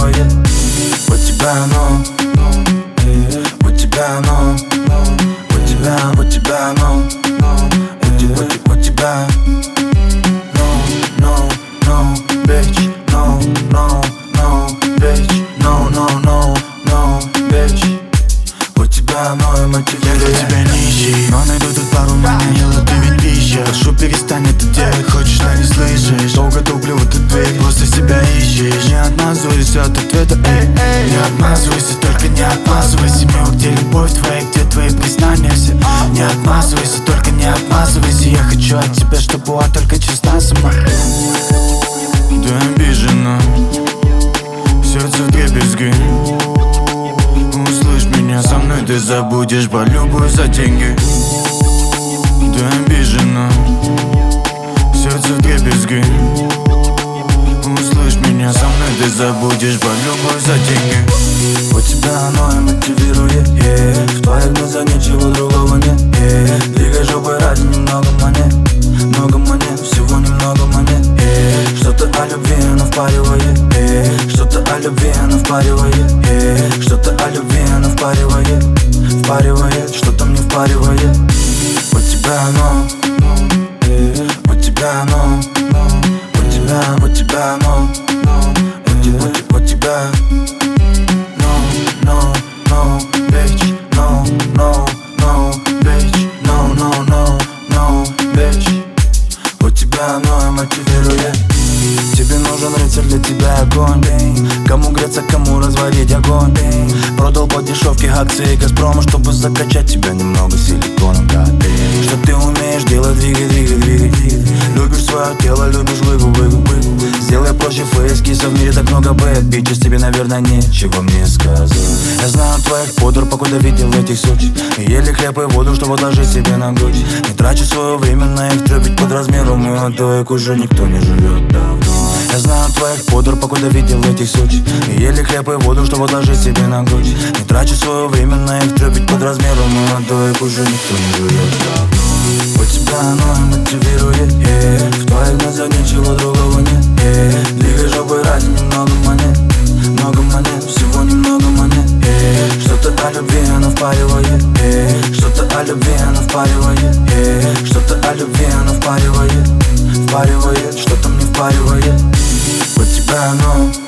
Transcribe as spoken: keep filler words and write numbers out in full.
впаривает. Вот тебя оно, вот тебя оно, вот тебя, вот тебя оно, вот тебя, вот тебя. No, no, no, bitch, no, no, no, bitch, no, no, no, no, bitch. Вот тебя оно и мотивирует. Я для тебя нищий, но найду тут пару манил, ты ведь пища. Прошу, перестань это делать, хочешь, но не слышишь. Долго дублю в эту дверь, просто себя ищешь. Не отмазывайся от ответа, эй, эй. Не отмазывайся, только не отмазывайся. Мил, где любовь твоя, где твои признания все. Не отмазывайся, только не отмазывайся. Я хочу от тебя, чтобы была только честна сама. Ты обижена, сердце вдребезги. Услышь меня, со мной ты забудешь полюбую за деньги. Ты обижена, сердце вдребезги. Услышь меня, со мной ты забудешь полюбую за деньги. Вот тебя оно и мотивирует, yeah. В твоих глазах ничего другого нет, yeah. Двигай жопой ради немного монет, много монет, всего немного монет, yeah. Что-то о любви оно впаривает, yeah. Что-то о любви оно впаривает, yeah. Что-то о любви оно впаривает, впаривает, что-то мне впаривает. Вот тебя оно, yeah. Вот тебя оно, вот тебя, вот тебя оно, вот тебя, вот тебя. No, no, bitch, no, no, no, bitch, no, no, no, no, bitch. Вот тебя оно и мотивирует. Тебе нужен рыцарь, для тебя огонь. Кому греться, кому разварить огонь. Продал по дешевке акции Газпрома, чтобы закачать тебя немного силиконом. Что ты умеешь делать, двигай, двигай, двигай, двигай. Любишь свое тело, любишь выгу, выгу, выгу. Сделай проще фейс-кисов, в мире так много бэд бичес. Тебе, наверное, нечего мне сказать. Я знаю твоих подруг, покуда видел этих сучек. И еле хлеб и воду, чтобы отложить себе на грудь. Не трачу свое время на их трепить под размером. И от твоих уже никто не живет давно. Я знаю твоих подруг, покуда видел этих сучек. И еле хлеб и воду, чтобы отложить себе на грудь. Не трачу свое время на их трепить под размером. И от твоих уже никто не живет давно. Вот тебя оно и мотивирует, yeah. В твоих глазах ничего другого нет, yeah. Двигай жопой ради немного монет, много монет, всего немного монет, yeah. Что-то о любви оно впаривает, yeah. Что-то о любви оно впаривает, yeah. Что-то о любви оно впаривает, впаривает, что-то мне впаривает. Вот тебя оно.